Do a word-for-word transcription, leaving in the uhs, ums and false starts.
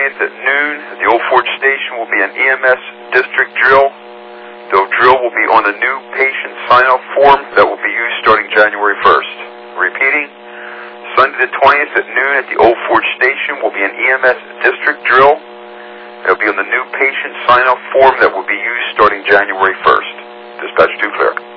twentieth at noon at the Old Fort Station will be an E M S district drill. The drill will be on the new patient sign-off form that will be used starting January first. Repeating, Sunday the twentieth at noon at the Old Fort Station will be an E M S district drill. It will be on the new patient sign-off form that will be used starting January first. Dispatch two clear.